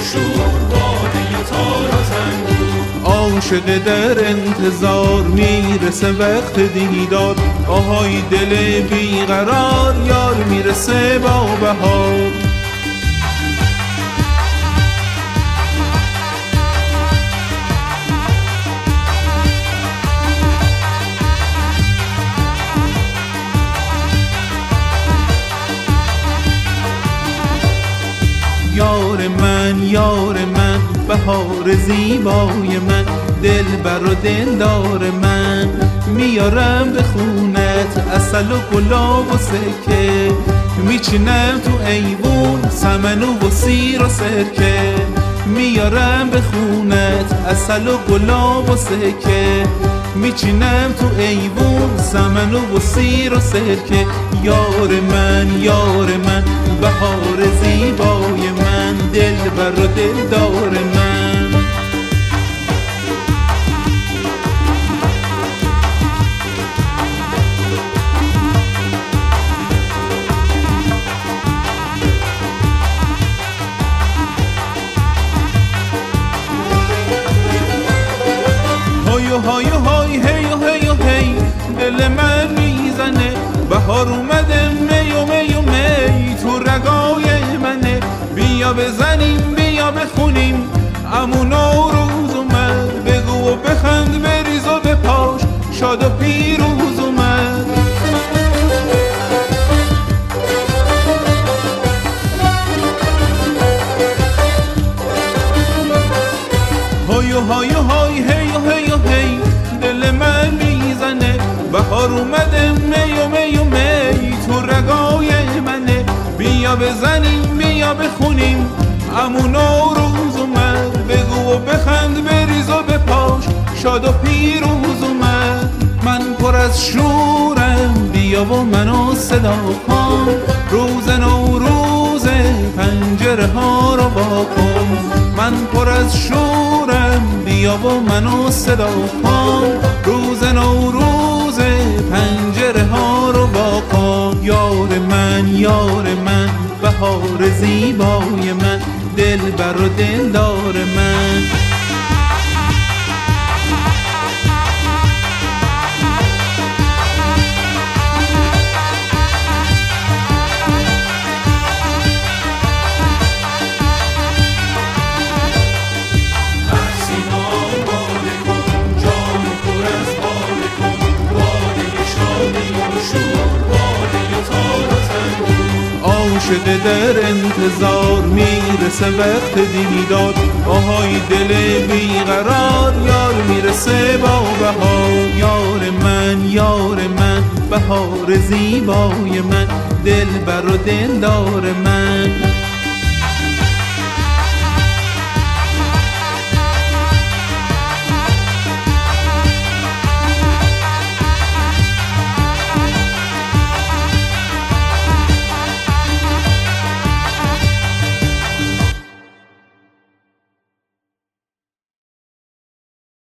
شور باده تار و زنبور. عاشق در انتظار میرسه وقت دیدار، آهای دل بیقرار یار میرسه با بهار. یار من بهار زیبای من، دلبر و دلدار من، میارم به خونت عسل و گلاب و سکه، میچینم تو ایوون سمنو و سیر و سرکه، میارم به خونت عسل و گلاب و سکه، میچینم تو ایوون سمنو و سیر و سرکه. یار من بهار زیبای من، دلبر و دلدار من. های های هی و هی و هی دل من میزنه، بهار اومده می و می و می تو رگای منه. بیا بزنیم بیا بخونیم عمو نوروز اومد، بگو و بخند بریز و بپاش شاد و پیروز اومد. های های هی و هی و هی دل من میزنه، بهار اومده می و می و می تو رگای منه. بیا بزنیم بیا بخونیم عمو نوروز اومد، بگو و بخند بریز و بپاش شاد و پیروز اومد. من پر از شورم بیا و منو صدا کن، روز نوروز پنجره ها رو وا کن. من پر از شورم بیا و منو صدا کن، روز نوروز پنجره ها رو وا کن. یار من بهار زیبای من، دلبر و دلدار من. عاشق در انتظار میرسه وقت دیدار، آهای دل بیقرار یار میرسه با بهار. یار من بهار زیبای من، دلبر و دلدار من.